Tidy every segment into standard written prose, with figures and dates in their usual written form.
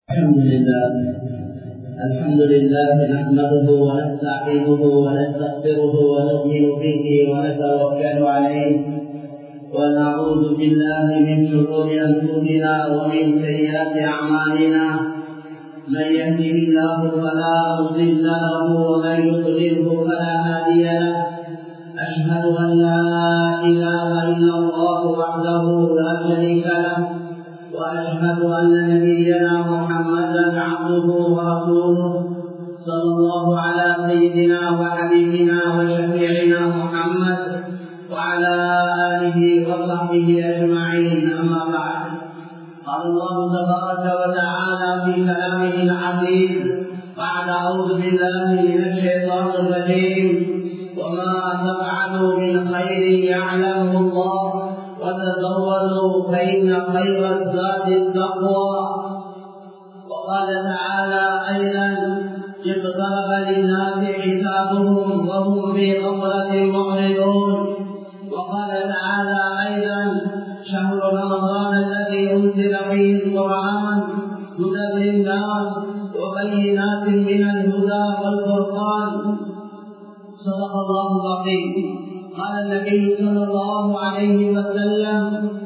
الحمد لله نحمده ونستعينه ونستغفره ونؤمن به ونتوكل عليه ونعوذ بالله من شرور انفسنا ومن سيئات اعمالنا من يهده الله فلا مضل له ومن يضلله فلا هادي له اشهد ان لا اله الا الله وحده لا شريك له وأشهد أن نبينا محمدا عبده ورسوله صلى الله على سيدنا وحبيبنا وشفيعنا محمد وعلى آله وصحبه أجمعين أما بعد قال الله تبارك وتعالى في كلامه العزيز بعد أعوذ بالله من الشيطان الرجيم وما تفعلوا من خير يعلمه الله وتزودوا فإن خير الزاد التقوى وقال تعالى أيضا اقترب للناس حسابهم وهم في غفلة معرضون وقال تعالى أيضا شهر رمضان الذي أنزل فيه القرآن هدى للناس وبينات من الهدى والفرقان صدق الله العظيم. قال النبي صلى الله عليه وسلم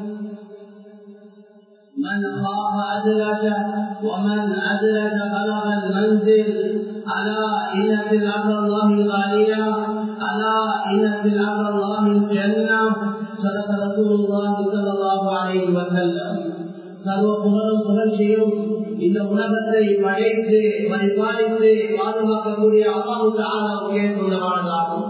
من خاف أدلج ومن أدلج بلغ المنزل ألا إن سلعة الله غالية ألا إن سلعة الله الجنة صدق رسول الله صلى الله عليه وسلم. சர்வ புகழ்ச்சியும் இந்த உலகத்தை படைத்து பரிபாலித்து பாதுகாக்கக்கூடிய அல்லாஹ் தஆலாவுக்கே சொந்தமானதாகும்.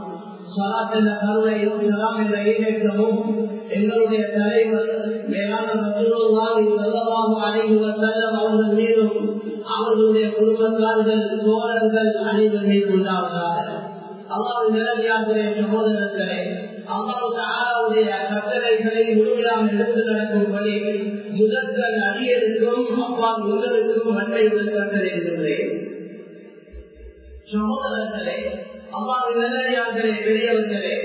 எங்களுடைய தலைவர் மேலான ரசூலுல்லாஹி ஸல்லல்லாஹு அலைஹி வஸல்லம் அவர்கள் மீதும் அவர்களுடைய குடும்பத்தார்கள் தோழர்கள் அனைவர் மீது உண்டாவதாக. அல்லாஹ்வின் நல்லடியார்களே சகோதரர்களே, அல்லாஹ் தஆலாவுடைய கட்டளைகளை முழுமையாக எடுத்து நடக்கும்படி முதற்கண் அடியெடுக்கும் அப்பா உங்களுக்கும் நன்மையுடன் கட்டளையிடுகிறேன். சகோதரர்களே, அல்லாஹ்வின் நல்லடியார்களே, பெரியவர்களே,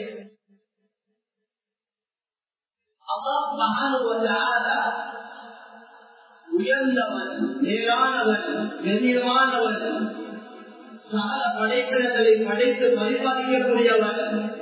அல்லாஹ் சுப்ஹானஹு வ தஆலா உயர்ந்தவன், மேலானவன், கண்ணியமானவன், சகல படைப்பிடங்களை படைத்து பரிபாலிக்கக்கூடியவன்,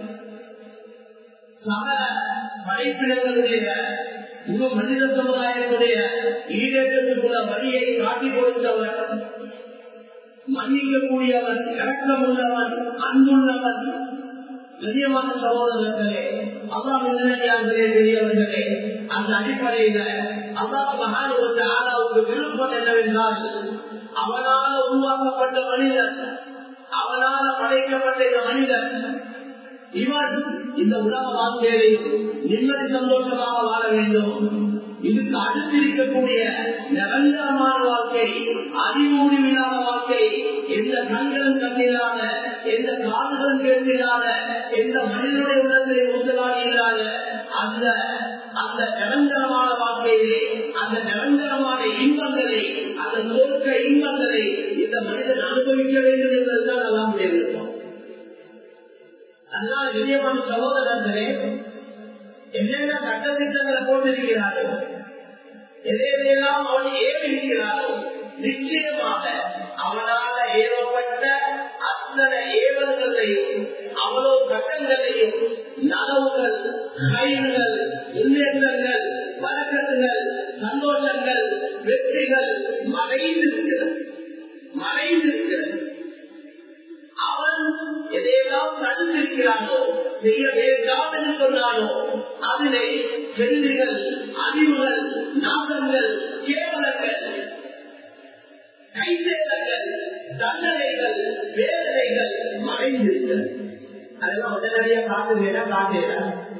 சகல படைப்பிடங்களுடைய முழு மனித சமுதாயத்துடைய ஈடேற்றத்துக்குள்ள வழியை காட்டிக் கொடுத்தவன், மன்னிக்கக்கூடியவன், இரக்கமுள்ளவன், அன்புள்ளவன். கண்ணியமான சகோதரர்களே, அல்லாஹ்வின் நல்லடியார்களே, பெரியவர்களே, அந்த அடிப்படையில அல்லாஹ் சுப்ஹானஹு வ தஆலாவுக்கு விருப்பம் என்னவென்றால், அவனால உருவாக்கப்பட்ட மனிதன், அவனால படைக்கப்பட்ட இந்த மனிதன், இவன் இந்த உலக வாழ்க்கையிலையும் நிம்மதி சந்தோஷமாக வாழ வேண்டும். இதுக்கு அடுத்திருக்கக்கூடிய நிரந்தரமான வாழ்க்கை, அறிவுரிமையான வாழ்க்கை, எந்த கண்களும் கண்டிராத, எந்த காதுகளும் கேட்டிராத, எந்த மனிதனுடைய உள்ளத்தை ஊசலாடியில்லாத அந்த நிரந்தரமான வாழ்க்கையிலே அந்த நிரந்தரமான இன்பங்களை, அந்த சொர்க்க இன்பங்களை இந்த மனிதன் அனுபவிக்க வேண்டும் என்பதுதான் எல்லாம் தெரிவிப்போம். அதனால பெரியமான சகோதரர்களே, என்னென்ன சட்டத்திட்டங்களை போட்டிருக்கிறாரோ, எதையெல்லாம் அவன் ஏவிருக்கிறாரோ, நிச்சயமாக அவனால ஏவப்பட்ட அத்தனை ஏவல்களையும் அவ்வளவு சட்டங்களையும் நனவுகள், கைகள், முன்னேற்றங்கள், பழக்கங்கள், சந்தோஷங்கள், வெற்றிகள் மறைந்திருக்கிறது. அவன் எதையெல்லாம் தடுத்திருக்கிறானோ, செய்ய வேண்டாம் என்று சொன்னானோ, அதிலே வெற்றிகள், அறிவுகள், நாசங்கள், கேவலங்கள், கைசேதங்கள், தண்டனைகள், வேதனைகள் மறைந்திருக்கிறது. அதெல்லாம் உடனடியாக காட்டுகிறேன்.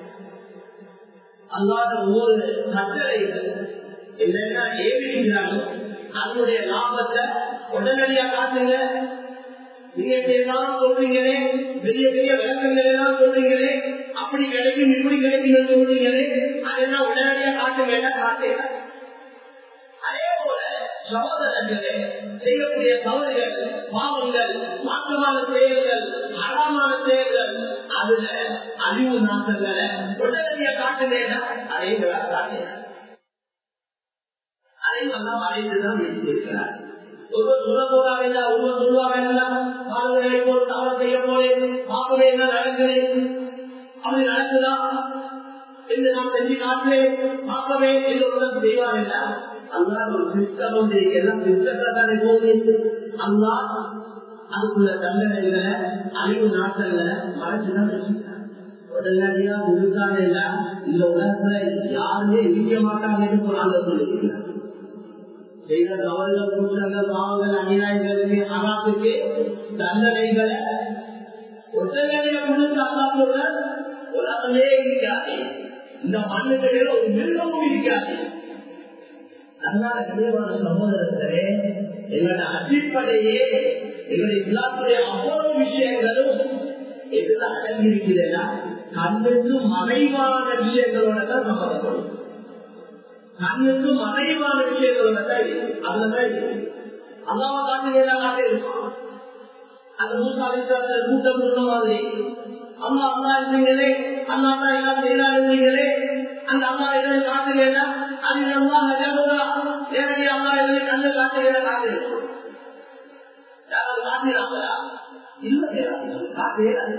அல்லாத ஒவ்வொரு கட்டளைகள் என்னென்ன ஏவிக்கிறானோ அதனுடைய லாபத்தை உடனடியாக காட்டுங்க. நீங்க எல்லாம் சொல்றீங்களே, பெரிய பெரிய விளக்கங்கள் எல்லாம் சொல்றீங்களே, அப்படி கிடைக்கும் இப்படி கிடைக்கும் சொல்றீங்களே, அதெல்லாம் உடனடியாக காட்ட வேண்டாம், காட்டுங்க. அதே போல சகோதரர்களே, செய்யக்கூடிய தவறுகள், பாவங்கள், மாற்றமான செயல்கள், அறமான செயல்கள், அதுல அறிவு நாட்டங்களை உடனடியாக காட்ட வேண்டாம், அதை காட்டுங்க. அதை யாரையும் எல்லாம் அழைத்துதான் வைத்திருக்கிறார். ஒருவர் சொல்ல போறாங்க, ஒருவர் சொல்லுவாங்க, பாருங்களை போல் தவறு செய்ய போறேன், பார்க்கவே என்ன நடக்குது, அப்படி நடக்குதா என்று நான் செஞ்சு காட்டுவேன், பார்க்கவே என்று உடல் செய்வாங்க. அல்லா ஒரு சிஸ்டம் வந்து எல்லாம் சிஸ்டத்தானே போகுது. அல்லா அதுக்குள்ள தண்டனைகளை அழிவு நாட்கள்ல மறைச்சுதான் வச்சுக்கிறார். உடனடியா முழுக்கான இந்த உலகத்துல யாருமே இருக்க மாட்டாங்க அந்த சொல்லியிருக்கிறார். செய்த தவறுகள், குற்றங்கள், பாவங்கள், அநியாயங்களுக்கு, அராத்துக்கு தண்டனைகளை உடனடியா முழுக்க அல்லா சொல்ற உலகமே இருக்காது, இந்த மண்ணுகளில் ஒரு மிருகமும் இருக்காது. அதனால கண்டிப்பான சகோதரர்களே, எங்களோட அடிப்படையே எங்களுடைய இஸ்லாத்துடைய அவ்வளவு விஷயங்களும் எதுல அடங்கியிருக்கிறதா கண்ணுக்கு மறைவான விஷயங்களோட தான் சம்பந்தப்படும். கண்ணுக்கு மறைவான விஷயங்களோட தான் அதுலதான் அல்லாம காட்டுகிறாங்க இருக்கும். அந்த மூசாலிசால கூட்டம் சொன்ன மாதிரி அம்மா அம்மா இருந்தீங்களே, அண்ணா அண்ணா எல்லாம் செய்யறாருங்களே, அந்த அம்மா எதை காட்டுகிறா அது அம்மா நேரடி அம்மா எதை கண்ணு காட்டுகிற காட்டு யாராவது காட்டுகிறாங்களா? இல்லை, காட்டுகிறாரு.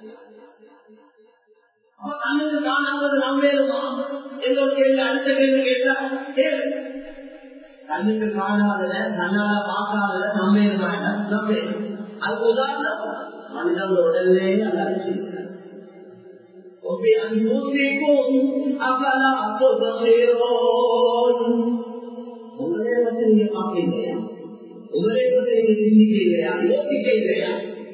அப்ப கண்ணுக்கு காணாதது நம்பேருமா என்ற ஒரு கேள்வி அடுத்த கேள்வி கேட்டா கேளு. கண்ணுக்கு காணாதத கண்ணால பார்க்காதத நம்பேருமா? நம்பேரும். அது உதாரணம் மனிதன் உடலே அல்ல வச்சிருக்கிறார். உங்களே வந்து நீங்க பார்க்கலையா? உங்களே வந்து நீங்க சிந்திக்க இல்லையா? யோசிக்க இல்லையா?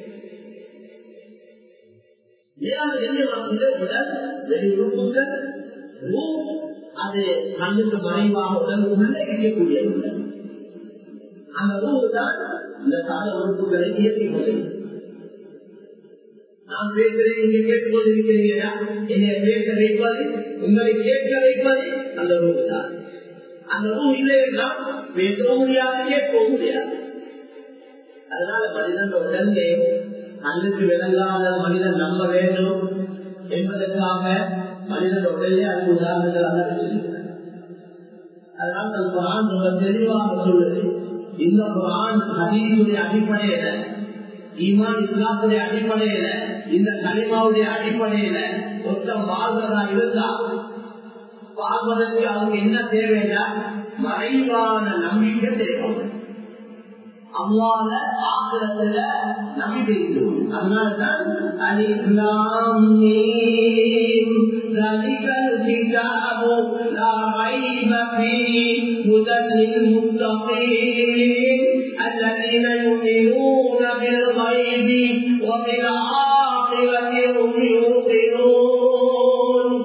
வெளி உறுப்புகள் அது கண்ணுக்கு மறைவாக உடல் உள்ள இருக்கக்கூடிய அந்த ரூபு தான் இந்த சாத உறுப்புகளை இயக்கிக் கொள்ளும். நான் பேசுறேன், நீங்க கேட்டுக்கொண்டிருக்கிறீர்களா? என்னை பேச வைப்பது, உங்களை கேட்க வைப்பது அந்த ரூபு தான். அந்த ரூ இல்லை என்றால் பேசவும் முடியாது, கேட்கவும் முடியாது. அதனால மனிதன் உடனே கண்ணுக்கு விளங்காத மனிதன் நம்ப வேண்டும் என்பதற்காக மனிதன் உடனே அது உதாரணங்கள் அல்ல வச்சிருக்கிறார். அதனால் தன் குர்ஆன் ரொம்ப தெளிவாக சொல்லுது. இந்த குர்ஆன் ஹதீஸுடைய அடிப்படையில, ஈமான் இஸ்லாத்துடைய அடிப்படையில, இந்த கலிமாவுடைய அடிப்படையில ஒருத்தம் வாழ்வதா இருந்தா வாழ்வதற்கு அவங்க என்ன தேவைன்னா மறைவான நம்பிக்கை தேவை. அல்லாஹ்ல ஆகிரத்துல நம்பிக்கை இருக்கும். அதனால்தான் அலிஃப் லாம் மீம் ஸாலிகல் கிதாபு லா ரைப ஃபீஹி ஹுதல் லில் முத்தகீன் அல்லதீன யுமினூன பில் கைபி வ பில் ஆகிரத்தி ஹும் யூகினூன்.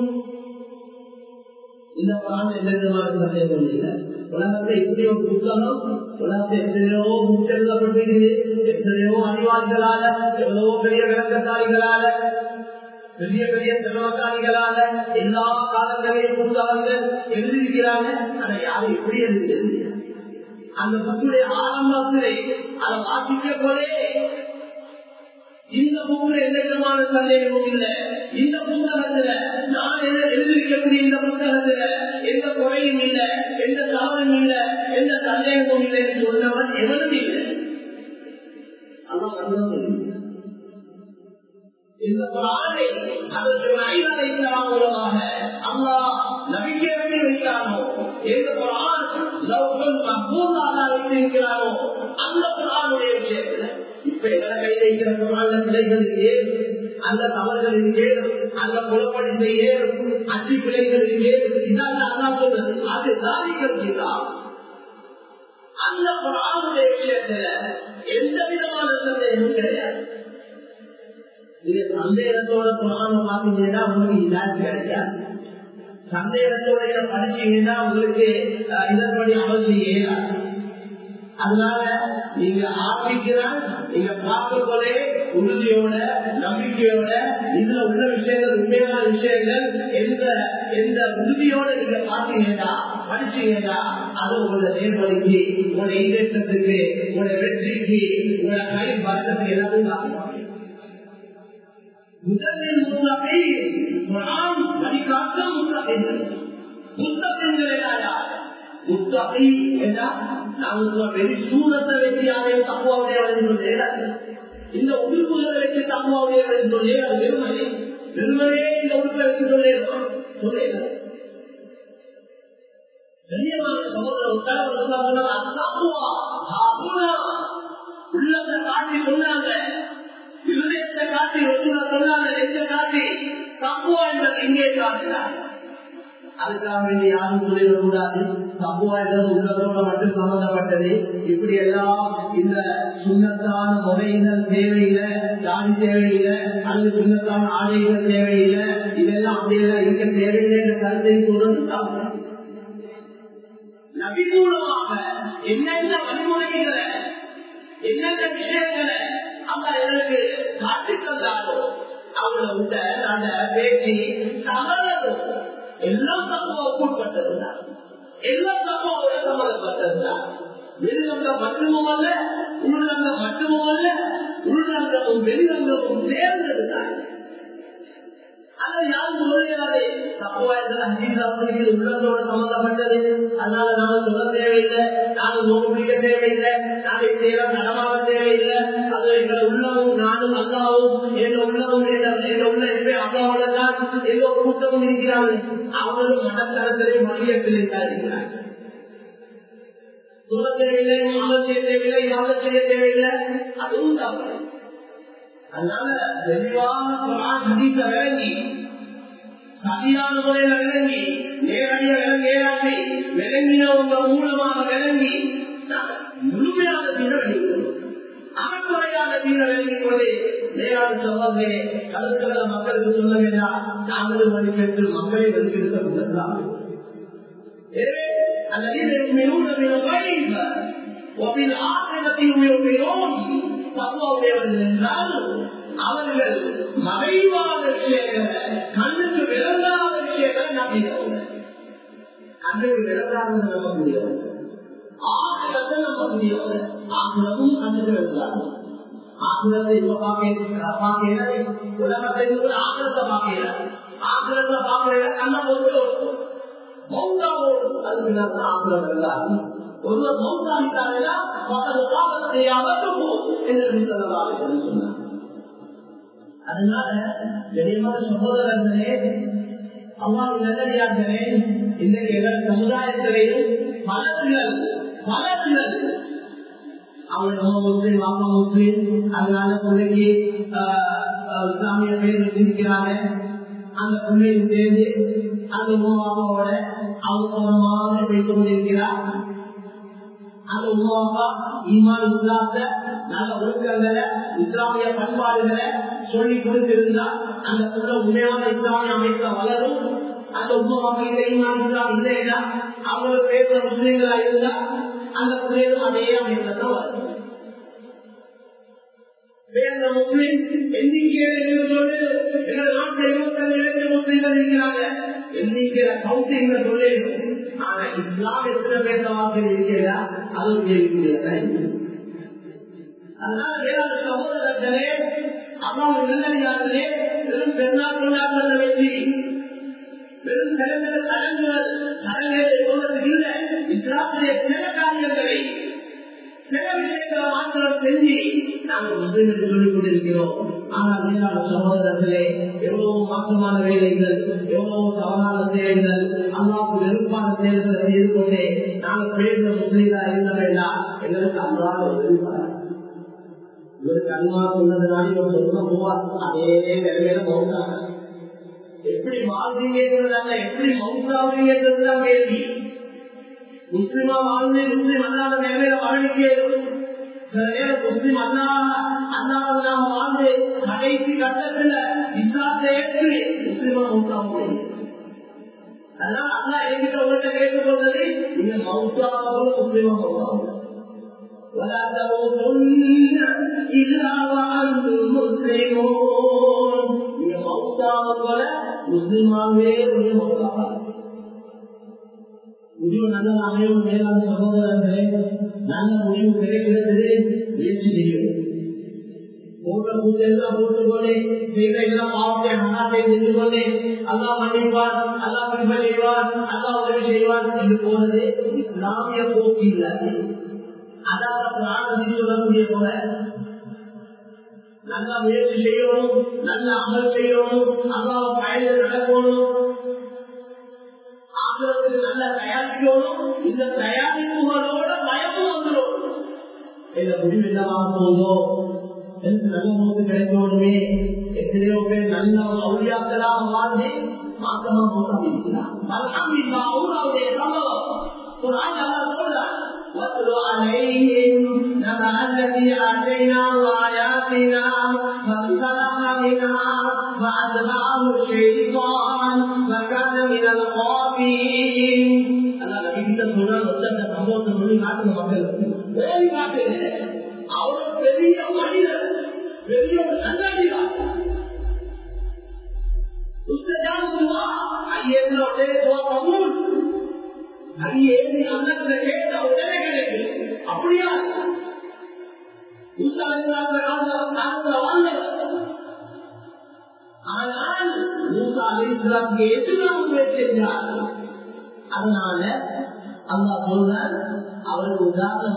இந்த குர்ஆன் எந்த விதமான சந்தேகம் இல்லை. உலகத்தை இப்படி ஒரு புத்தகம், உலகத்தை எத்தனையோ புத்தகப்பட்டிருக்கிறது, எத்தனையோ அறிவாளிகளால, எவ்வளவோ பெரிய விளக்கத்தாளிகளால, பெரிய பெரிய செலவத்தாளிகளால எல்லா காலங்களையும் புத்தகங்கள் எழுதியிருக்கிறாங்க. அதை யாரும் எப்படி எழுதுகிறது? அந்த புக்குடைய ஆரம்பத்திலே அதை வாசிக்க போலே இந்த புக்குல எந்த விதமான சந்தேகமும் இல்லை. இந்த புத்தகத்துல நான் எழுதியிருக்கக்கூடிய இந்த புத்தகத்துல எந்த குறையும் இல்லை, எந்த தவறும் இல்லை, எந்த சந்தேகமும் இல்லை என்று சொன்னவன் எவனும் இல்லை. அதான் இந்த குர்ஆனை அதற்கு ஐந்தாம் மூலமாக அல்லாஹ் நபிக்கே வேண்டி வைத்தானோ, எந்த குர்ஆன் லவ்ஹுல் மஹ்பூஸாக வைத்திருக்கிறானோ அந்த குர்ஆனுடைய விஷயத்துல இப்ப எங்களை கையில் வைக்கிற குர்ஆன்ல பிழைகள் ஏறும், அந்த தவறுகள் ஏறும், அந்த குழப்படி ஏறும், அச்சு பிழைகள் ஏறும். இதான் அல்லாஹ் சொல்றது. அது தாரிக்கிறார். அந்த குர்ஆனுடைய விஷயத்துல எந்த விதமான சந்தேகமும் கிடையாது. நீங்க சந்தேகத்தோட குர்ஆனை பார்த்தீங்கன்னா உங்களுக்கு இதாச்சு கிடைக்காது. சந்தேகத்தோட படிச்சீங்கன்னா உங்களுக்கு இதன்படி அமல் செய்ய இயலாது. அதனால நீங்க ஆரம்பிக்கிறான், நீங்க பார்க்கவே உறுதியோட நம்பிக்கையோட இதுல உள்ள விஷயங்கள் உண்மையான விஷயங்கள் எந்த உறுதியோட நீங்க பார்த்தீங்கன்னா படிச்சீங்கன்னா அது உங்களோட நேர்வழிக்கு, உங்களோட ஈடேற்றத்துக்கு, உங்களோட வெற்றிக்கு, உங்களோட கை பறக்கத்துக்கு எல்லாத்தையும் காரணம். முதலில் முத்தகீன் குர்ஆன் வழிகாட்டும் முத்தகீன்கள். முத்தகீன்கள் யார்? முத்தகி என்றா நாங்கள் வெளி சூழத்தை வச்சு யாரையும் தக்குவாவுடையவர் என்று இந்த உறுப்புகளை வச்சு தக்குவாவுடையவர் என்று சொல்லி அது வெறுமனே இந்த உறுப்பை வச்சு சொல்ல உள்ளத்தை காட்டி சொன்னாங்க, இருதயத்தை காட்டி சொன்னாங்க, நெஞ்சை காட்டி தக்குவா என்பது இங்கே காட்டினார். அதுக்காக வேண்டி யாரும் சொல்லிடக்கூடாது தக்குவா என்பது உள்ளத்தோட மட்டும் சம்பந்தப்பட்டது. இப்படி எல்லாம் இந்த சுண்ணத்தான முறையினர் தேவையில்லை, தாடி தேவையில்லை, அல்லது சுண்ணத்தான ஆடைகள் தேவையில்லை, இதெல்லாம் அப்படியெல்லாம் இருக்க தேவையில்லை என்ற கருத்தை கூறுவது நபிமூலமாக என்னென்ன வழிமுறைகளை என்னென்ன விஷயங்களை அந்த எனக்கு காட்டித் தந்தாரோ அவங்கள விட்ட அந்த பேசி சமரதும் எல்லாம் தப்புவாவுக்கு உட்பட்டதுதான், எல்லாம் தப்புவோட சம்மதப்பட்டதுதான். வெளிரங்கம் மட்டுமும் அல்ல, உள்ரங்கம் மட்டுமும் அல்ல, உள்ரங்கமும் வெளிரங்கமும் சேர்ந்ததுதான். அதை யாரும் சொல்லிடாதே தப்புவா உள்ளத்தோட சம்பந்தப்பட்டது, அதனால நாம சொல்ல தேவையில்லை, நானும் நோக்கு பிடிக்க தேவையில்லை, நான் இப்படியெல்லாம் நடமாக தேவையில்லை. அது எங்களை உள்ளமும் நானும் அல்லாவும் எங்க உள்ளமும் எங்க உள்ள எப்பே அல்லாவோட தான் எங்க கூட்டமும் இருக்கிறார்கள். அவங்களும் மனத்தளத்திலே மகிழத்திலே தான் இருக்கிறார். சொல்ல தேவையில்லை, மாதம் செய்ய தேவையில்லை, யாரும் செய்ய தேவையில்லை, அதுவும் தவறு. அதனால தெளிவான விளங்கி சரியான முறையில விளங்கி நேரடியா விளங்கி விளங்கினவங்க மூலமாக விளங்கி முழுமையான தீர விளங்கிக்கொள்ளும். அகக்குறையான தீர விளங்கிக் கொண்டு நேரான சவால்களே கருத்துக்களை மக்களுக்கு சொல்ல வேண்டாம். நாங்களும் மதிப்பெற்று மக்களை வெளியிருக்க கொள்ளலாம். எனவே அந்த அவர்கள் மறைவாத விஷயங்களை கண்ணுக்கு விளங்காத விஷயங்களை நம்பினவங்க. கண்ணுக்கு விளங்காத நம்ப முடியாது, ஆகிரத்தை நம்ப முடியாது. ஆகிரமும் கண்ணுக்கு விளங்காது. ஆகிரத்தை இப்ப பார்க்க உலகத்தை ஆகிரத்தை பார்க்கிறார். ஆகிரத்தை பார்க்கிற கண்ணை போட்டு மௌத்தாவோடு அதுக்கு ஆகிரம் விளங்காது. ஒருவர் மௌத்தாவிட்டாரா என்று சொன்னார். அதனால கண்ணியமான சகோதரர்களே, அல்லாஹ்வின் நல்லடியார்களே, இன்றைக்கு எங்கள் சமுதாயத்திலேயும் பலர்கள் அவங்க நம்ம முஸ்லீம் வாப்பா முஸ்லீம் அதனால பிள்ளைக்கு இஸ்லாமிய பேர் வச்சிருக்கிறாங்க. அந்த பிள்ளையும் சேர்ந்து அந்த உமாவோட அவங்க பேசிக் கொண்டிருக்கிறார். அந்த உமாவா ஈமான் இஸ்லாத்தை நல்ல ஒழுக்கங்களை இஸ்லாமிய பண்பாடுகளை சொல்லி கொடுத்திருந்தா அந்த புள்ள உண்மையான இஸ்லாமிய அமைப்புல வளரும். அந்த உமாவாக ஈமான் இஸ்லாம் இல்லைன்னா அவங்களுக்கு பேசுற முஸ்லீம்களா இருந்தா அந்த பிள்ளைகளும் அதே அமைப்புல தான் வளரும். வேற முஸ்லீம் எண்ணிக்கையில சொல்லு எங்க நாட்டில் 25 இலட்சம் முஸ்லீம்கள் இருக்கிறாங்க. எண்ணிக்கையில கவுண்டிங் சொல்லு. ஆனா இஸ்லாம் எத்தனை பேச வார்த்தை இருக்கிறதா அதுவும் கேள்விக்குரியதான். அதனால வேளாண் சகோதரர்களே, அம்மாவும் நல்லடியார்களே, வெறும் பெருநாள் கொண்டாடுறத வச்சு வெறும் சிறந்த சடங்குகளை சொல்றதுக்கு இல்லை. இஸ்லாமுடைய சில காரியங்களை சில விஷயங்களை மாற்றம் செஞ்சு நாங்கள் முஸ்லிம்களுக்கு சொல்லிக் கொண்டிருக்கிறோம். ஆனால் வேளாண் சகோதரர்களே, எவ்வளவு மாற்றமான வேலைகள், எவ்வளவு தவறான செயல்கள், அல்லாவுக்கு வெறுப்பான செயல்களை செய்து கொண்டே நாங்கள் பேசுற முஸ்லீம்களா இருந்த வேண்டாம். எங்களுக்கு அல்லாத உதவிப்பார். இவருக்கு அல்வா சொன்னதுனால இவர் சொல்ல போவார். அதே நிலைமையில மௌத்தாங்க. எப்படி வாழ்றீங்கிறதாங்க, எப்படி மௌத்தாவீங்கிறதுதான் கேள்வி. முஸ்லிமா வாழ்ந்து முஸ்லிம் அல்லாத நிலைமையில வாழ்க்கையும் சில நேரம் முஸ்லிம் அல்லாத வாழ்ந்து கடைசி கட்டத்துல இஸ்லாத்தை ஏற்று முஸ்லிமா மௌத்தாவ. அதனால அல்லா என்கிட்ட உங்கள்கிட்ட கேட்டுக் கொண்டது நீங்க மௌத்தாவோ முஸ்லிமா மௌத்தாவோ. ولا تموتن إلا وأنتم مسلمون. நீங்க மௌத்தாவ முஸ்லிமாவே மௌத்தாவா முடிவு நல்ல அமையும். மேலான சகோதரர்களே, நல்ல முடிவு கிடைக்கிறது முயற்சி செய்யும். மூட்டை பூஜை எல்லாம் போட்டுக்கொண்டே செய்யலாம் பாவத்தை மனாத்தை சென்று கொண்டே அல்லா மன்னிப்பான், அல்லா பின்பு செய்வான், அல்லா உதவி செய்வான் என்று போனது இஸ்லாமிய போக்கு இல்லை. அதாவது ஆனந்தி சொல்லக்கூடிய போல நல்ல முயற்சி செய்யணும், நல்ல அமல் செய்யணும், அல்லாஹ் பயண நடக்கணும், ஆகிறதுக்கு நல்ல தயாரிக்கணும். இந்த தயாரிப்புகளோட பயமும் வந்துடும். இந்த முடிவு என்னவாக போதோ எனக்கு நல்ல மூத்து கிடைக்கணுமே. எத்தனையோ பேர் நல்ல அவுளியாக்களாக வாழ்ந்து மாற்றமா மூத்தம் இருக்கிறார். அவருடைய சம்பவம் ஒரு ஆண்டு சொல்றார். وَاتْلُ عَلَيْهِمْ نَبَأَ الَّذِي آتَيْنَاهُ آيَاتِنَا فَانسَلَخَ مِنْهَا فَأَتْبَعَهُ الشَّيْطَانُ فَكَانَ مِنَ الْغَاوِينَ. அல்லாஹ் நபி கிட்ட சொல்றார், அந்த சம்பவத்தை சொல்லி காட்டுங்க மக்களுக்கு. வேறு காட்டு அவர் பெரிய மனிதர், பெரிய ஒரு சந்தாதியார். உஸ்தாத் துவா ஐயேனோ தேவா கபூல் ஐயேனி அல்லாஹ்ல கேட்ட உடனே கிடைக்கும். அப்படியா ஆனால் மூசா அலைஹிஸ்ஸலாமுக்கு எதிராக முயற்சி செஞ்சார். அதனால அல்லாஹ் சொல்றார், அவருக்கு உதாரணம்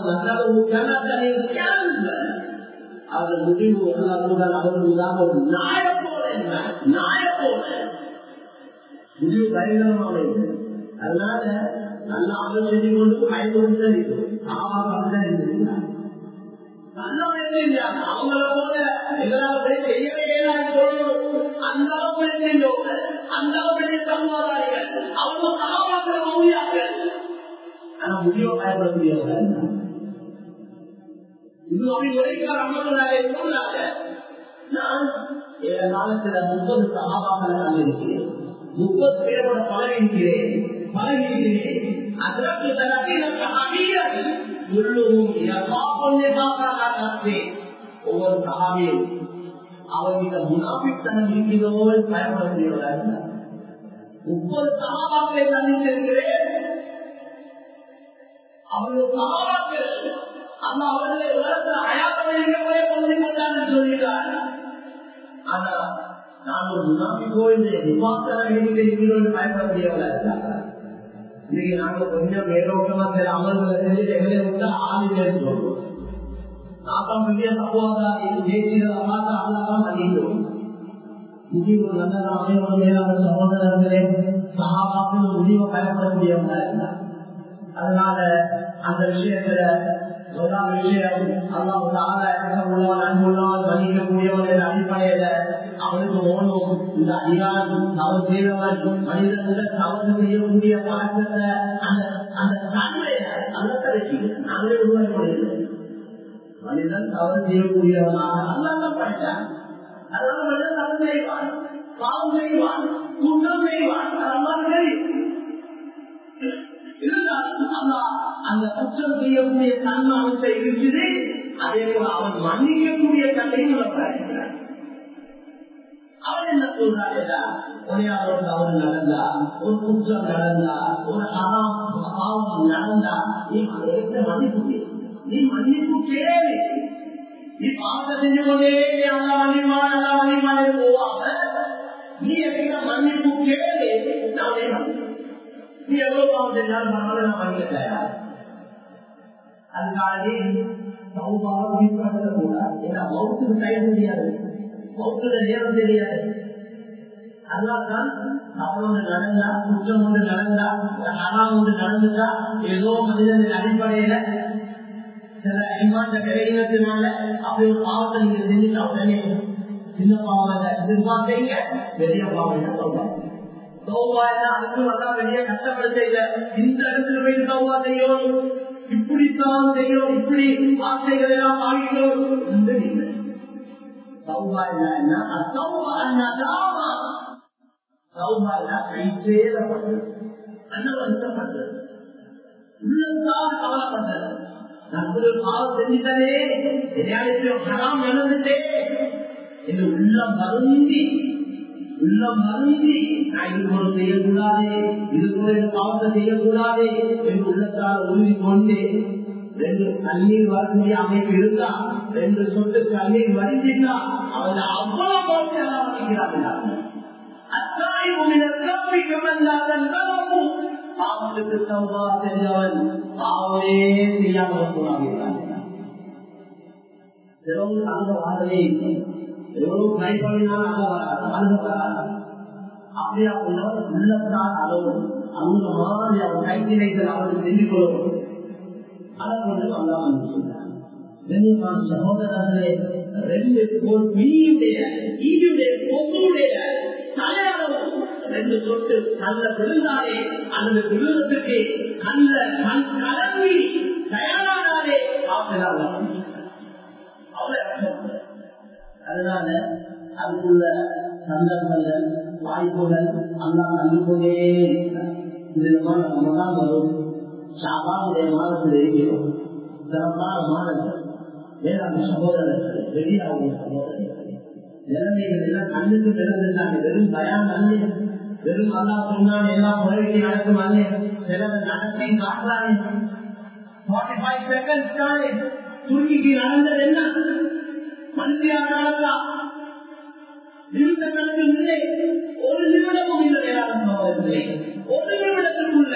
அவர் முடிவு அவருக்கு உதாரணம் நாய போல முடிவு பயங்கரமாக. அதனால நல்ல அமல் செஞ்சு கொண்டு பயன்படுத்த அவங்கள போல எல்லாரும் செய்யவே சொல்லணும். அந்த அளவுக்கு அந்த அளவுக்கு சம்பாதாரிகள் அவங்க சகாபாக்கள் மௌலியாக்கள். ஆனா முடிவை பயன்பட முடியாது. இது அவங்க சொன்னாங்க, நான் என் காலத்துல 30 சகாபாக்கள் இருக்கிறேன், 30 பேரோட பழகிக்கிறேன். அதற்கு ஒவ்வொரு சகாபியும் அவர்கிட்ட முனாபித்தனம் இருக்கிறதோடு பயன்படக்கூடியவராக இருந்தார். 30 சகாபாக்களை சந்தித்திருக்கிறேன். அவர்கள் சகாபாக்கள் அந்த அவர்களை உலகத்தில் அயாத்தமையை பொருந்தி கொண்டான்னு சொல்கிறார். ஆனா நான் ஒரு முனாபிக்கோ இந்த இருக்கிறோம் பயன்படக்கூடியவராக இருந்தார். இன்னைக்கு நாங்க கொஞ்சம் மேலோட்டமா சில அமல்களை செஞ்சு எங்களை விட்டு ஆளுநர் சொல்றோம். நாட்டாம் பெரிய சகோதரா தேசியதான் அல்லாதான் பண்ணிக்கிறோம். முடிவு நல்ல அமைவோட மேலான சகோதரர்களே சகாபாக்கள் முடிவை பயன்படக்கூடியவங்க இருந்தார். அதனால அந்த விஷயத்துல முதலாம் விஷயம் அல்லாஹ் உள்ளவன் அன்புள்ளவன் மன்னிக்கக்கூடியவன் என்ற அடிப்படையில அவனுக்கு ஓணும் இந்த அதிகாரம் தவறு செய்தவன் மனிதன் தவறு செய்யக்கூடிய பழக்கத்தை அந்த தன்மையை அல்லத்தை வச்சுக்கிறேன். நாங்களே உருவாக்கப்படுகிறது. மனிதன் தவறு செய்யக்கூடியவனாக அல்லாதான் படித்தான். அதனால மனிதன் தவறு செய்வான், பாவம் செய்வான், குற்றம் செய்வான். அதெல்லாம் தெரியும். அந்த குற்றம் செய்யக்கூடிய தன்மை அவன்கிட்ட இருக்குது. அதே போல அவன் மன்னிக்கக்கூடிய தன்மையும் இருக்கிறான். அவன் என்ன சொல்றாருடா, ஒரேயாளர் தவறு நடந்தா, ஒரு குற்றம் நடந்தா, ஒரு பாவம் நடந்தா, நீ அதை மன்னிப்பு, நீ மன்னிப்பு கேளு. நீ பாவத்தை செஞ்சு கொண்டே மன்னிமான போவாங்க. நீ எங்க மன்னிப்பு கேளு, நானே மன்னிப்பு. நீ எவ்வளவு பாவம் செஞ்சாலும் பரவாயில்ல, நான் மன்னிக்க தயார். அதுக்காக கூடாது. ஏன்னா மௌத்துக்கு கை தெரியாது, மௌத்துல நேரம் தெரியாது. அதனால்தான் தவறு ஒன்று நடந்தா, குற்றம் ஒன்று நடந்தா, ஹராம் ஒன்று நடந்துட்டா, ஏதோ மனிதனின் அடிப்படையில சில ஐமாண்ட விளையினத்தினால அப்படி ஒரு பாவத்தை நீங்க செஞ்சுட்டா உடனே சின்ன பாவம் எதிர்பார்த்தீங்க, பெரிய பாவம் சொல்றாங்க. பெரிய கஷ்டப்படுத்த இல்ல, இந்த இடத்துல போய் தௌபா செய்யணும், இப்படித்தான் செய்யணும், இப்படி வார்த்தைகள் எல்லாம் ஆகிடும். கவலைப்பட்டது பாவம் செஞ்சுட்டே ஹராம் நடந்துட்டே என்று உள்ளம் மருந்தி நான் இது போல செய்யக்கூடாது, இது போல இந்த பாவத்தை செய்யக்கூடாது என்று உள்ளத்தால் உறுதி கொண்டு ரெண்டு கண்ணீர் வரக்கூடிய அமைப்பு இருந்தா, ரெண்டு சொட்டு கண்ணீர் வடிஞ்சிட்டா அவங்க அவ்வளவு போட்டு எல்லாம் பண்ணிக்கிறாங்க. பாவத்துக்கு சௌபா செஞ்சவன் பாவமே செய்யாமல் போனாங்க. அந்த வாதனை எவ்வளவு ட்ரை பண்ணினாலும் அழுக வராது. அப்படியா உள்ளத்தான் அளவு அந்த மாதிரி அவர் கைத்தினைகள் அவருக்கு செஞ்சு கொள்ளப்படும். அதை கொண்டு வந்தாமல் சொல்றார். சகோதரர்களே, ரெண்டு தலையளவு ரெண்டு சொட்டு கல்ல விழுந்தாலே அந்த விழுவதற்கு கல்ல கண் கலங்கி தயாரானாலே ஆகிறார்கள். அதனால அதுக்குள்ள சந்தர்ப்பங்கள் வாய்ப்புகள் எல்லாம் அனுப்பவே நம்மதான் வரும். ஷாபாவுடைய மாதத்தில் இருக்கிறோம். சிறப்பான மாதங்கள் வேளாண் சகோதரர்கள், வெளியாவுடைய சகோதரர்கள் நிலைமைகள் எல்லாம் கண்ணுக்கு பிறந்தாங்க. வெறும் பயம் அல்ல, வெறும் அல்லா சொன்னான் எல்லாம் முறைக்கு நடக்கும் அல்ல, சிலதை நடத்தி காட்டுறாங்க. 45 seconds time துருக்கிக்கு நடந்தது என்ன? மனுஷியாக நடக்கலாம் நிமிடங்களுக்கு முன்னே ஒரு நிமிடமும் இந்த வேளாண் சகோதரர்களே, ஒரு நிமிடத்துக்குள்ள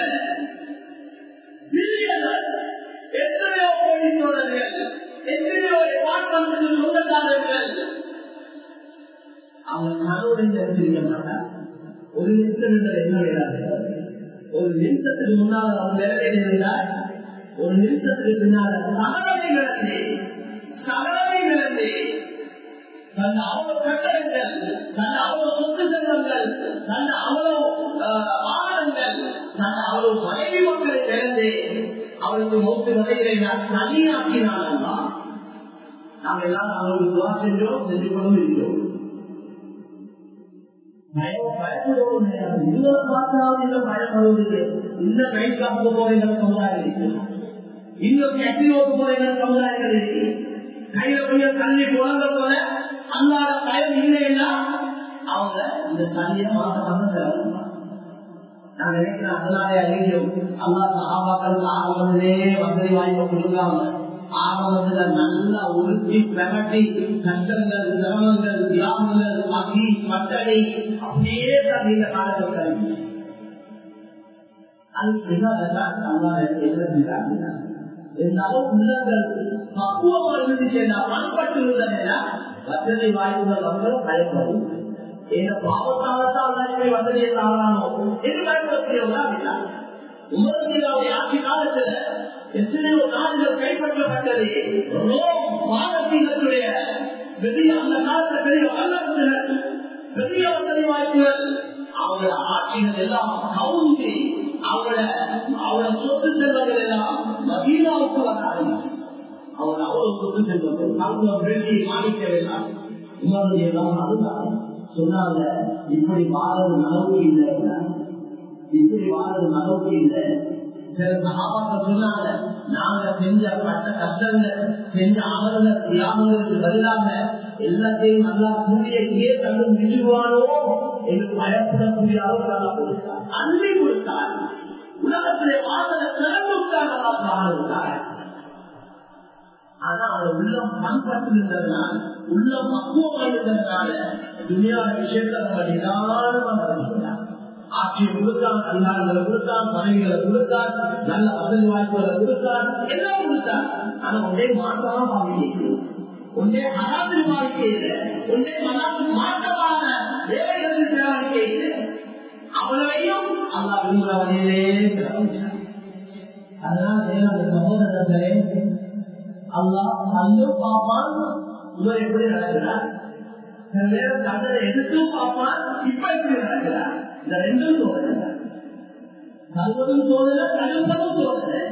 எத்தனையோ கோடீஸ்வரர்கள், எத்தனையோ பார்ப்பதற்கு சொந்தக்காரர்கள் அவங்க கனவுடன் தெரிவிக்க மாட்டார். ஒரு நிமிஷம் என்ன வேண்டாம், ஒரு நிமிஷத்துக்கு முன்னால் அவங்க வேலையில் இருந்தால் ஒரு நிமிஷத்துக்கு பின்னால் சகலை நடந்து தன் அவ்வளவு கட்டடங்கள், தன் அவ்வளவு சொத்து செல்வங்கள், தன் அவ்வளவு ஆனங்கள், தன் அவ்வளவு மனைவி மக்களை திறந்து அவருக்கு மூத்து வகைகளை தனியாக்கினாலா நாங்கள் எல்லாம் அவங்களுக்கு துவா செஞ்சோம், செஞ்சு கொண்டு இருக்கிறோம். பயப்படுவோம் இன்னொரு பார்த்தாவது இல்லை பயப்படுவதில்லை. இந்த கைக்காப்பு போகிற சமுதாயம் இருக்கு, இன்னொரு கட்டியோக்கு போகிற சமுதாயங்கள் இருக்கு. கையில கொஞ்சம் தண்ணி புழங்க போல அல்லாத பயம் இல்லைன்னா அவங்க இந்த தண்ணியை மாசமாக செலவு. நான் நினைக்கிறேன் அதனாலே அறிஞரும் அல்லா சஹாபாக்களுக்கு ஆரம்பத்திலே வசதி வாய்ப்பு கொடுக்காம ஆரம்பத்துல நல்லா உறுத்தி பிரகட்டி கஷ்டங்கள், சிரமங்கள், தியாகங்கள், பகி பட்டணி அப்படியே தான் இந்த காலத்தில் கல்வி. அதுக்கு பின்னால் அல்லா இருந்தாலும் உள்ளங்கள் பக்குவமாக பண்பட்டு இருந்ததுன்னா வசதி வாய்ப்புகள் வந்து பயப்படும். எங்க பாவத்தால்தான் வசதியை தாரானோ என்று பயன்படுத்தியவங்க அப்படின்னா உமரத்தினுடைய ஆட்சி காலத்துல எத்தனையோ நாடுகள் கைப்பற்றப்பட்டது. பாரசீகத்துடைய பெரிய அந்த காலத்துல பெரிய வல்லரசுகள், பெரிய வசதி வாய்ப்புகள், அவங்க ஆட்சிகள் எல்லாம் கவுந்தி அவங்களோட சொத்து செல்வங்கள் எல்லாம் மதீனாவுக்கு வர ஆரம்பிச்சு. அவங்க அவ்வளவு சொத்து செல்வங்கள் தங்கம் வெள்ளி மாணிக்கெல்லாம் உமருடைய எல்லாம் அதுதான் சொன்னாங்க. இப்படி வாழ்றது நனவு இல்லை, இப்படி வாழ்றது நனவு இல்லை. சில சகாபாக்கள் சொன்னாங்க, நாங்க செஞ்ச பட்ட கஷ்டங்கள், செஞ்ச அமல்கள், தியாகங்களுக்கு பதிலாக எல்லாத்தையும் நல்லா கூடியே தந்து விழுவானோ என்று பயப்படக்கூடிய அளவுக்கு நல்லா கொடுத்தார், அன்பை கொடுத்தார். உலகத்திலே வாழ்வதை திறந்துட்டார், நல்லா பாடுகிறார். ஆனா அவன் உள்ளம் பண்பட்டு இருந்ததுனால, உள்ளம் பக்குவமாக இருந்ததுனால துணியான விஷயத்தை நம்ம நிதானமா நடந்துள்ளார். ஆட்சியை கொடுத்தான், அதிகாரங்களை கொடுத்தான், மனைவிகளை கொடுத்தான், நல்ல வசதி வாய்ப்புகளை கொடுத்தான், எல்லாம் கொடுத்தான். ஆனா ஒன்றே மாற்றமா பாவிக்க, ஒன்றே அராத்திரி வாழ்க்கையில, ஒன்றே மனாத்து மாற்றமான வேலைகளின் வாழ்க்கையில அவ்வளவையும் அல்லா விரும்புகிற வழியிலே சிறப்பிச்சார். அதனால் அந்த சகோதரர்களே, அல்லா அந்த பாப்பான் இவர் எப்படி நடக்கிறார், சில நேரம் தண்டனை எடுத்தும் பார்ப்பான், இப்ப எப்படி நடக்கிறார். இந்த ரெண்டும் சோதனை, கல்வதும் சோதனை, கல்வதும் சோதனை.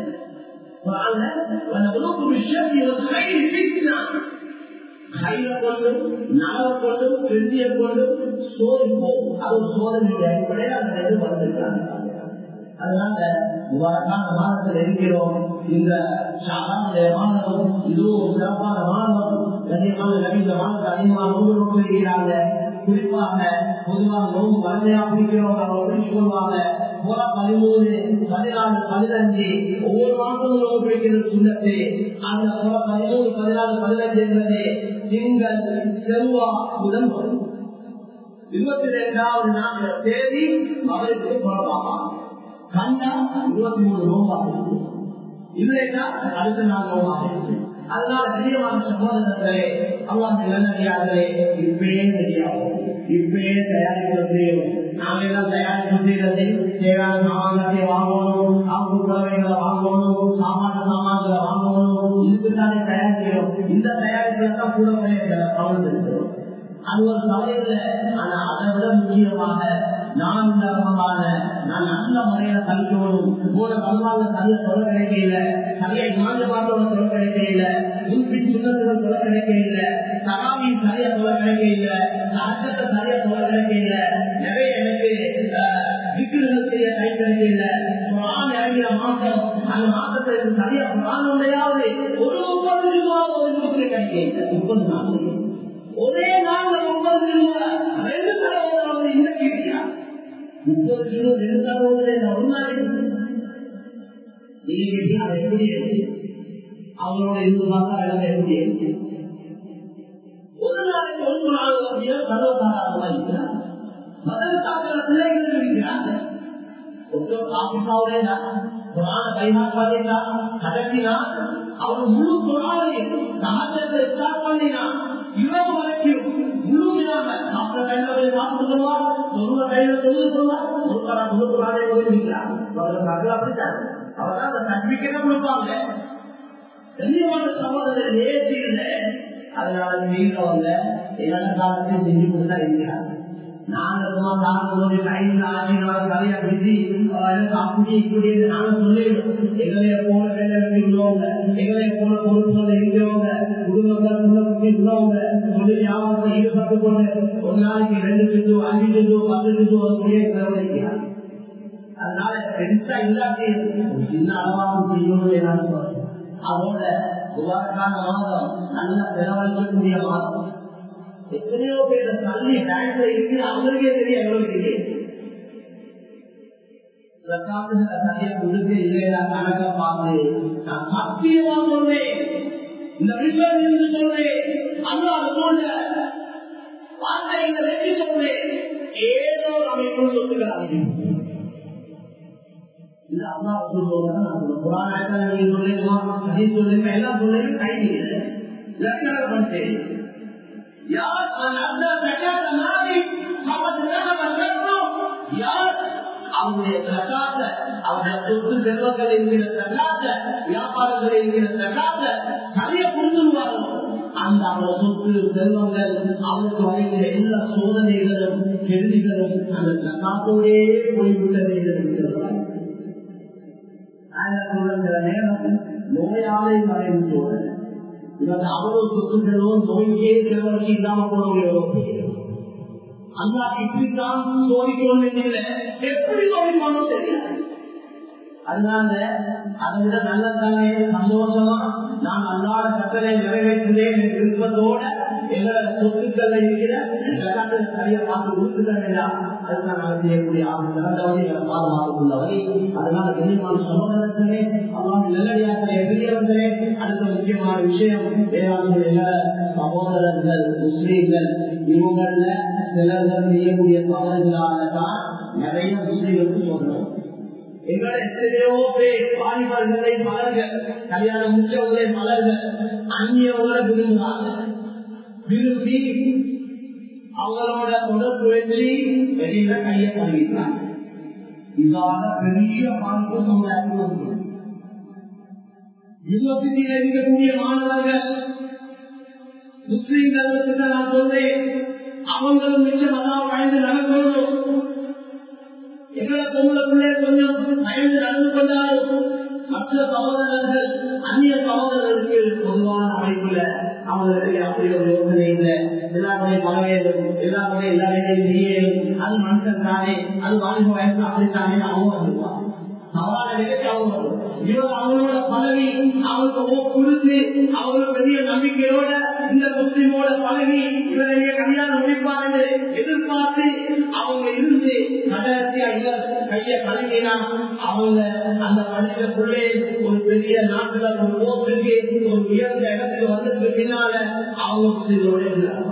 நலவை கொண்டும் பெருந்தியை கொண்டும் சோதிப்போம், அது ஒரு சோதனை அடிப்படையில் அந்த ரெண்டும் வந்திருக்காங்க. அதனால முபாரக்கான மாதத்தில் இருக்கிறோம். இந்த ஷாபானுடைய மாதம் இதுவும் சிறப்பான மாதம். கண்ணியமான நபி இந்த மாதத்தை அதிகமாக நோக்கு இருக்கிறாங்க. குறிப்பாக பொதுவாக நோம்பு வளமையா பிடிக்கிறவங்க அவங்க பிடிச்சு கொள்வாங்க. 13, 14, 15 ஒவ்வொரு மாதமும் நோம்பு பிடிக்கிறது சுண்ணத்து. அந்த 13, 14, 15 என்பது திங்கள், செவ்வாய், புதன் வரும். 22வது நாள் தேதி அவருக்கு குழப்பாமா கண்டா 23 நோம்பாக இல்லைன்னா அடுத்த நாள் நோம்பாக இருக்கு. அதனால பெரியமான சகோதரர்களே, அல்லாஹ் நல்லடியார்களே, இப்பயே தெரியாகும், இப்பயே தயாரிக்கிறது. நாம எல்லாம் தயாரிப்பு செய்யறது தேவையான சாமான்களை வாங்கணும், அவங்க புறவைகளை வாங்கணும், சாமான்களை வாங்கணும், இதுக்குத்தானே தயாரிக்கிறோம். இந்த தயாரிப்புல தான் கூட கவனம் செலுத்துறோம். அது ஒரு சமயத்துல. ஆனா அதை விட முக்கியமாக நான் இந்த ரமலான நான் நல்ல முறையில கழிக்கணும். போன ரமலான சரியா சொல்ல கிடைக்கல, சரியா இமாஞ்ச பார்த்தோட சொல்ல கிடைக்கல, முன்பின் சுண்ணத்துகள் சொல்ல கிடைக்கல, தராவி சரியா சொல்ல கிடைக்கல, அர்த்தத்தை சரியா சொல்ல கிடைக்கல, நிறைய எனக்கு விக்கிரங்கள் செய்ய கை கிடைக்கல. இறங்கின மாற்றம் அந்த மாற்றத்தை சரியா நானுடையாவது ஒரு 30 ரூபாய் ஒரு நூற்று கிடைக்கல. 30 நாள் ஒரே நாள் 30 ரூபாய் 2 தடவை இன்னைக்கு இல்லையா? 30 கிலோ 2 தடவை ஒரு நாள் நீங்க அதை எப்படி அவங்களோட இருந்து பார்த்தா விளங்க எப்படி ஒரு நாளைக்கு 1 நாள் சர்வசாதாரணமா இருக்கிறார். மதல் தாக்கிற பிள்ளைகள் இருக்கிறாங்க. ஆபிசாவுடைய குரான கைமாற்றாதேனா கடத்தினா அவர் முழு குரானை சமாஜத்தை ஸ்டார்ட் பண்ணினா இரவு வரைக்கும் முழுமையாக சாப்பிட கையில சாப்பிடுவார், சொல்லுவ கையில சொல்லுவார், ஒரு குரானை இருக்கிறார். அப்படித்தான் அவர் தான் அந்த சர்டிபிகேட்டை கொடுப்பாங்க. கண்ணியமான சகோதரர் ஏற்றி இல்லை. அதனால வீட்டவங்க என்னென்ன காலத்தையும் செஞ்சு கொடுத்தா இருக்கிறார். நாங்க சும்மா சாப்பிடும்போது கையில் ஆகினால சரியா பிடிச்சி அப்படி இப்படி நாங்க சொல்லிடுவோம். எங்களைய போல வேலை உள்ளவங்க, எங்களைய போல பொறுப்புகள் இருக்கிறவங்க, உள்ளவங்க சொல்லி ஞாபகத்தை ஈடுபட்டு கொண்டு ஒரு நாளைக்கு 2 கிலோ 5 கிலோ 10 கிலோ செலவழிக்கிறார். அதனால பெருசா இல்லாட்டி சின்ன அளவாக செய்யணும் நான் சொல்றேன். அதோட உருவாக்கான மாதம் நல்லா செலவழிக்கக்கூடிய மாதம். எத்தனையோ பேர் தள்ளி பேங்க்ல இருக்கு, அவங்களுக்கே தெரியும் எவ்வளவு இருக்கு. சரியா கொடுக்க இல்லையா கணக்க பார்த்து நான் சத்தியமா சொல்றேன், இந்த விஷயம் என்று சொல்றேன், அல்லாஹ் சொல்ற வார்த்தைகளை வெற்றி சொல்றேன். ஏதோ அமைப்பு சொல்லுகிறாங்க. இது அல்லாஹ் சொல்லுவாங்க. புராணாக்கள் நீங்க சொல்லிருக்கோம், சரி சொல்லிருக்கேன், எல்லாம் சொல்லிருக்கேன். கைது லட்சணம் பண்ணேன். யார் அவருடைய பிரகாச அவருடைய சொத்து செல்வங்கள் என்கிற பிரகாச வியாபாரங்கள் என்கிற பிரகாச நிறைய கொடுத்துருவாங்க. அந்த அவருடைய சொத்து செல்வங்கள் அவருக்கு வகைகிற எல்லா சோதனைகளும் கெடுதிகளும் அந்த பிரகாசோடே போய்விட்டது இருக்கிறார். சில நேரம் நோயாளை மறைவு சோதனை இவங்க அவ்வளவு சொத்து செல்வம் நோய்க்கே செல்வதற்கு இல்லாம போனவங்க அல்லா இப்படித்தான் சோதிக்கணும் இல்லை, எப்படி சோதிக்கணும் தெரியாது. அதனால அதை விட நல்லதானே சந்தோஷமா நான் அல்லாத கட்டளை நிறைவேற்றுவேன் என்ற விருப்பத்தோட எங்களோட சொத்துக்கள் இருக்கிற சரியா பார்த்து கொடுத்துக்க வேண்டாம். அதுதான் நாங்கள் செய்யக்கூடிய சிறந்தவரை எங்களை பாதுகாப்புள்ளவரை. அதனால கண்ணியமான சகோதரர்களே, அல்லாஹ் நல்லடியார்களே, பெரியவர்களே, அடுத்த முக்கியமான விஷயம் சகோதரர்கள் முஸ்லீம்கள் இவங்கள சிலர்கள் செய்யக்கூடிய தவறுகளால்தான் நிறைய முஸ்லீம்களுக்கு சொல்லணும். எங்களை எத்தனையோ பேர் வாலிபர்களை மலர்கள் கல்யாணம் முச்சவர்களை மலர்கள் அந்நியவங்களை விரும்புகிறாங்க. விரும்பி அவங்களோட தொடர்பு வச்சு வெளியில கையை கழுவிட்டாங்க. இதால பெரிய பாதிப்பு சமுதாயத்தில் யுவத்தியில் இருக்கக்கூடிய மாணவர்கள் முஸ்லீம்களுக்கு நான் சொல்றேன், அவங்களும் மிச்சம் அதான் வாழ்ந்து நடக்கணும். எங்களை பொங்கலுக்குள்ளே கொஞ்சம் பயந்து நடந்து கொண்டாலும் மற்ற சகோதரர்கள் அந்நிய சகோதரர்களுக்கு பொதுவான அமைப்புல அவங்களுக்கு அப்படி ஒரு யோசனை இல்லை. எல்லாருடைய பலவேலும் எல்லாருடைய எல்லா வேலையும் செய்யலும் அது மனுஷன் தானே, அது வாழ்க்கை வயசு அப்படித்தானே அவங்க வந்துருவாங்க. தவறான நிலைக்கு அவங்க இவர் அவங்களோட பதவி அவங்களுக்கு கொடுத்து அவங்க பெரிய நம்பிக்கையோட இந்த முஸ்லிமோட பதவி இவரைய கல்யாணம் முடிப்பாரு எதிர்பார்த்து அவங்க இருந்து கடைசியா இவர் கைய கலங்கினா அவங்க அந்த மனுஷனுக்குள்ளே ஒரு பெரிய நாட்டுல ஒரு போக்கு ஒரு உயர்ந்த இடத்துக்கு வந்ததுக்கு பின்னால அவங்க முஸ்லிமோட இருந்தாங்க.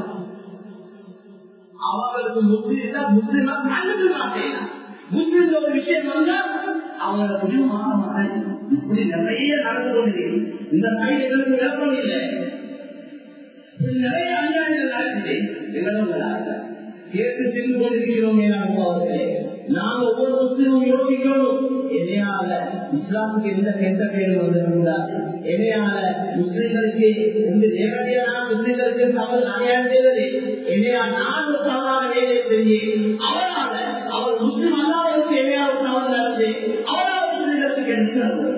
அவங்களுக்கு முஸ்லிமா கண்டுக்க மாட்டேன். முஸ்லிம் ஒரு விஷயம் வந்தா அவங்கள முடிவாக இப்படி நிறைய நடந்து கொண்டிருக்கு. இந்த கையில் எங்களுக்கு விளக்கம் இல்லை. நிறைய அநியாயங்கள் நடக்குது. எங்களோட கேட்டு சென்று கொண்டிருக்கிறோம். நாங்க ஒவ்வொரு முஸ்லிமும் யோசிக்கணும். என்னையால இஸ்லாமுக்கு எந்த கெட்ட பேர் வந்துடக்கூடாது. என்னையால முஸ்லிம்களுக்கு இந்த நேரடியான முஸ்லிம்களுக்கு தவறு அநியாயம் செய்வது என்னையா நான் ஒரு தவறான வேலையை செஞ்சு அவரால் அவர் முஸ்லிம் அல்லாதவருக்கு என்னையாவது தவறு நடந்து அவரால் முஸ்லிம்களுக்கு என்ன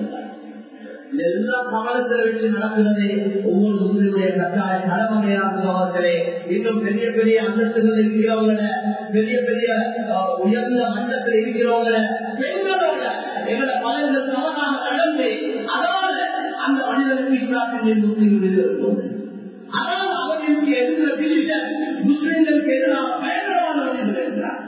எல்லா கவனத்தில் வச்சு நடக்கிறது ஒவ்வொரு முஸ்லிமுடைய கட்டாய கடமையாகிறவர்களே. இன்னும் பெரிய பெரிய அந்தஸ்துகள் இருக்கிறவங்கள பெரிய பெரிய உயர்ந்த மட்டத்தில் இருக்கிறவங்கள பெண்களோட எங்களோட பலன்கள் தவறாக நடந்து அதாவது அந்த மனிதனுக்கு இஸ்லாத்தின் முஸ்லிம்களில் இருக்கும். அதாவது அவர்களுக்கு எதிர்க்கிற டிவிஷன் முஸ்லிம்களுக்கு எதிராக பயங்கரமான மனிதர்கள் இருக்கிறார்.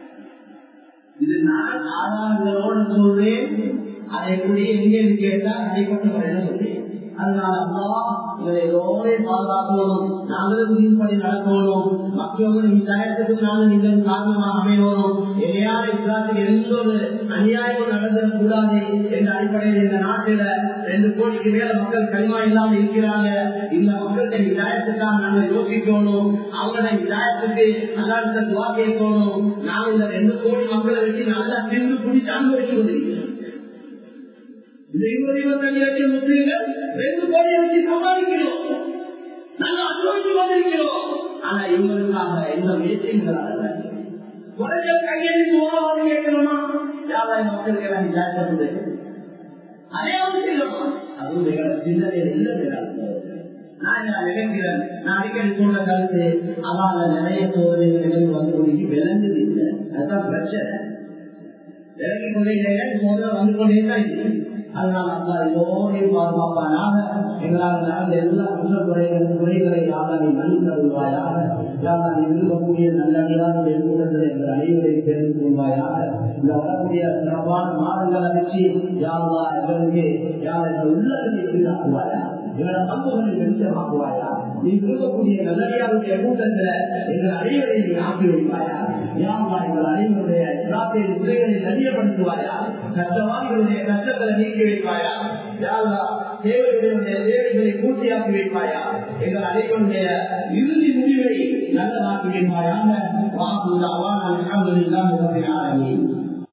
இது நான் ஆதாரங்களோடு சொல்றேன். அதை எப்படி எங்கே கேட்டா அடிப்பட்ட முறையில் சொல்றேன். அதனால இதை எல்லோரையும் பாதுகாக்கணும். நாங்களும் மீன்படி நடக்கணும். மக்களும் இதாயத்துக்கு நாங்கள் நீங்கள் காரணமாக அமையணும். எதையாவது இஸ்லாத்துக்கு எந்த ஒரு அநியாயம் நடந்துடக்கூடாது என்ற அடிப்படையில் இந்த நாட்டில 2 கோடிக்கு மேல மக்கள் களிமா இல்லாமல் இருக்கிறாங்க. இந்த மக்களுடைய இதாயத்துக்காக நாங்கள் யோசிக்கணும். அவங்களோட இதாயத்துக்கு அல்லாத துவா கேட்கணும். நாங்கள் இந்த 2 கோடி மக்களை வச்சு நல்லா தின்று குடிச்சு அனுபவிச்சு கொண்டிருக்கிறோம். இந்த 20-25 லட்சம் முஸ்லிம்கள் 2 கோடியை வச்சு சம்பாதிக்கிறோம். நாங்கள் அனுபவிச்சு கொண்டிருக்கிறோம். ஆனா இவங்களுக்காக எந்த முயற்சிகளாக குறைஞ்சல் கையெழுத்து ஓரமாக கேட்கணுமா? யாராவது மக்களுக்கு எல்லாம் இல்லாத அதே அவசியமா அது சிந்தனையில் இல்லை. நான் நினைக்கிறேன். நான் அடிக்கடி சொல்ற கருத்து அதால நிறைய சோதனைகள் வந்து கொண்டு விளங்குது இல்லை. அதுதான் பிரச்சனை. விலகி கொண்டே வந்து கொண்டேதான் இருக்கு. அதனால அல்லா எல்லோரையும் பாதுகாப்பானாக. எங்களால் நடந்த எல்லா குறைகளை யாரை மன்னித்தருள்வாயாக. யாரா நீ விரும்பக்கூடிய நல்லடியாக எழுதுகிறது எங்கள் அனைவரையும் தெரிந்து கொள்வாயாக. இந்த வரக்கூடிய சிறப்பான மாதங்களை வச்சு யாரா எங்களுக்கு யார் என்ற உள்ளத்தை எதிராக்குவாயா, எங்களோட பண்புகளை வெளிச்சமாக்குவாயா. நீ விரும்பக்கூடிய நல்லடியாருடைய கூட்டத்தில் எங்கள் அனைவரையும் நீ ஆக்கி வைப்பாயா. யாரா எங்கள் அனைவருடைய இஸ்லாத்தின் துறைகளை நதியப்படுத்துவாயா. கஷ்டவாதிகளுடைய கஷ்டங்களை நீக்கி வைப்பாயா. யாரா தேவைகளுடைய தேவைகளை பூர்த்தியாக்கி வைப்பாயா. எங்கள் அனைவருடைய இறுதி முடிவை நல்லதாக்கி வைப்பாயாக.